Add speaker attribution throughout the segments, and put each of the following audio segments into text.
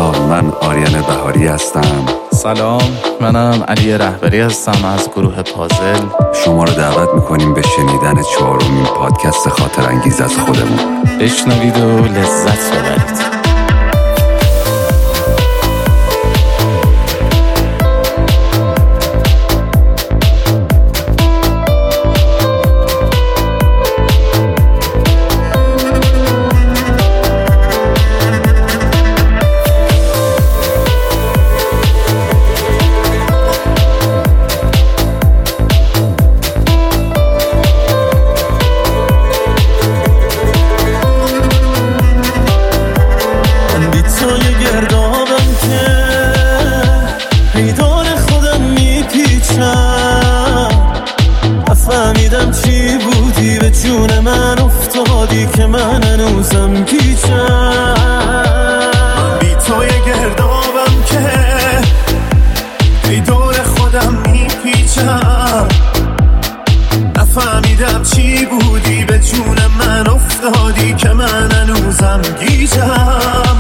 Speaker 1: سلام، من آریان بهاری هستم.
Speaker 2: سلام، منم علی رهبری هستم از گروه پازل.
Speaker 1: شما رو دعوت میکنیم به شنیدن 4مین پادکست خاطر انگیز از خودمون.
Speaker 2: بشنوید و لذت ببرید.
Speaker 3: نفهمیدم چی بودی به جون من افتادی که من هنوزم گیجم. بی توی گردابم که ای دور خودم میپیچم. نفهمیدم چی بودی به جون من افتادی که من هنوزم گیجم.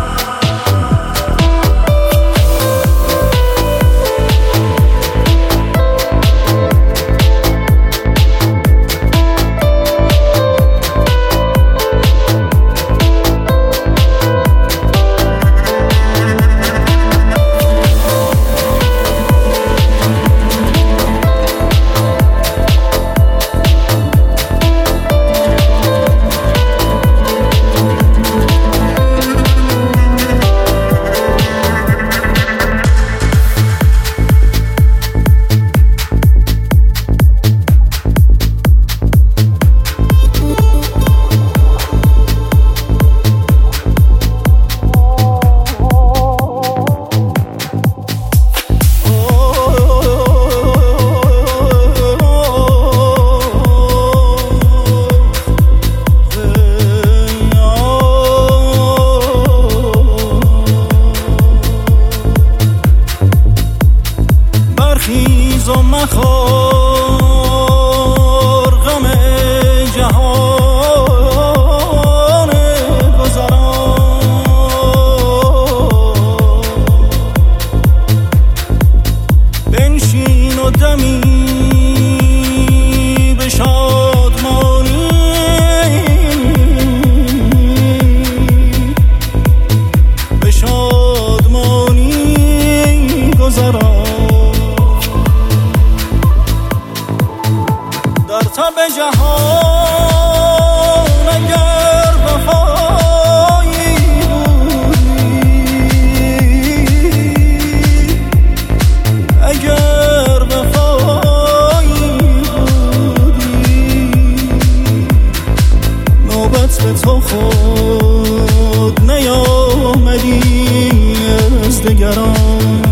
Speaker 3: برخیز و مخور غم جهان گذران. بنشین و دمی به شادمانی گذران. در تب جهان اگر وفایی بودی، اگر وفایی بودی، نوبت به تو خود نیامدی از دگران.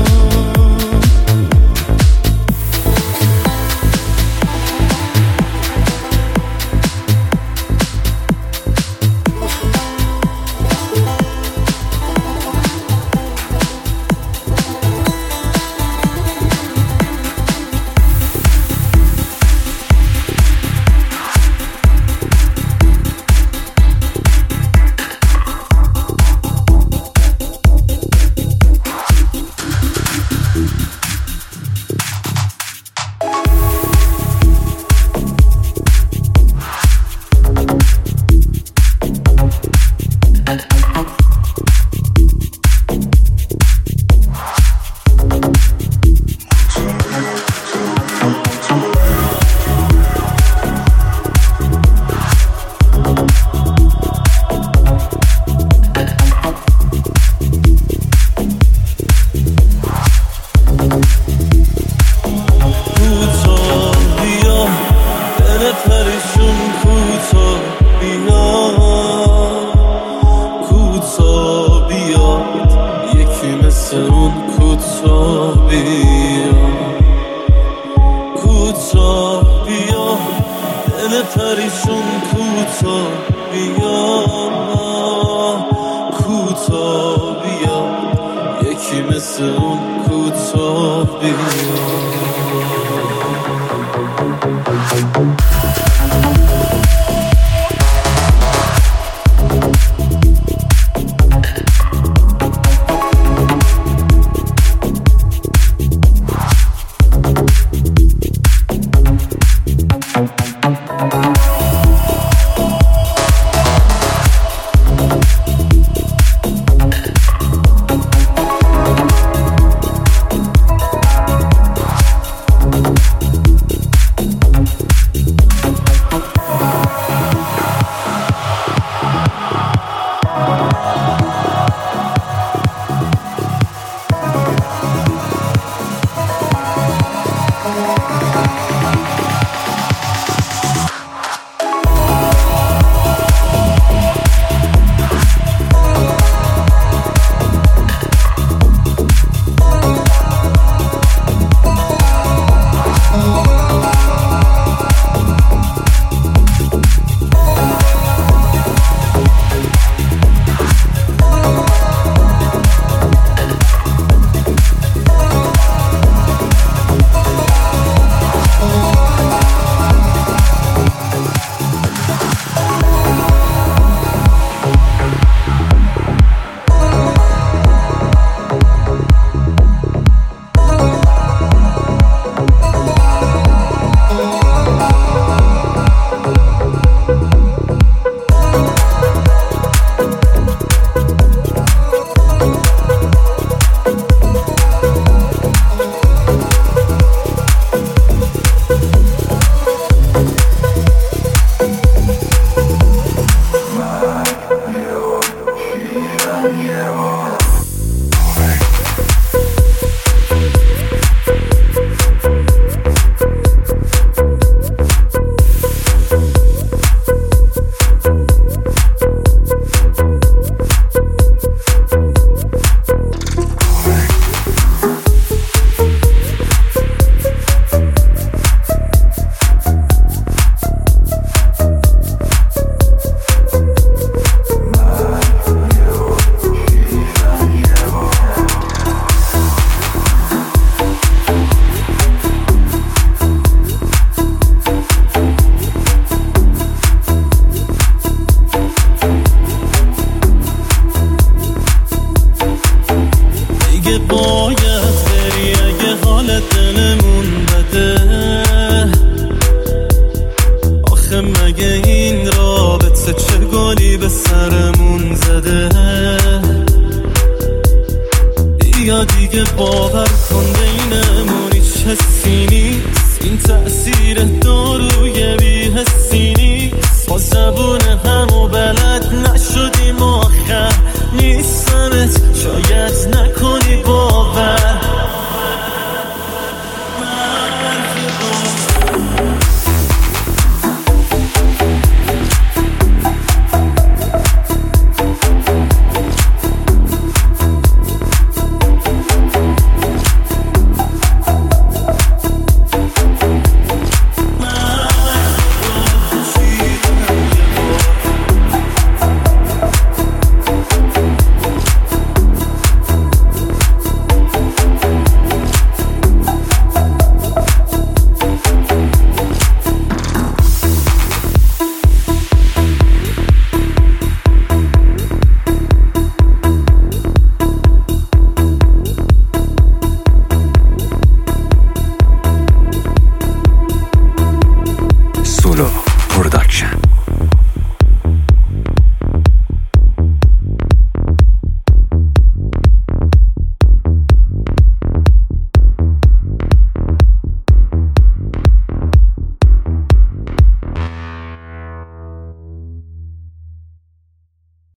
Speaker 3: پریشون کوتا بیا یکی مثل اون کوتا بیا. زده. بیا دیگه باور کن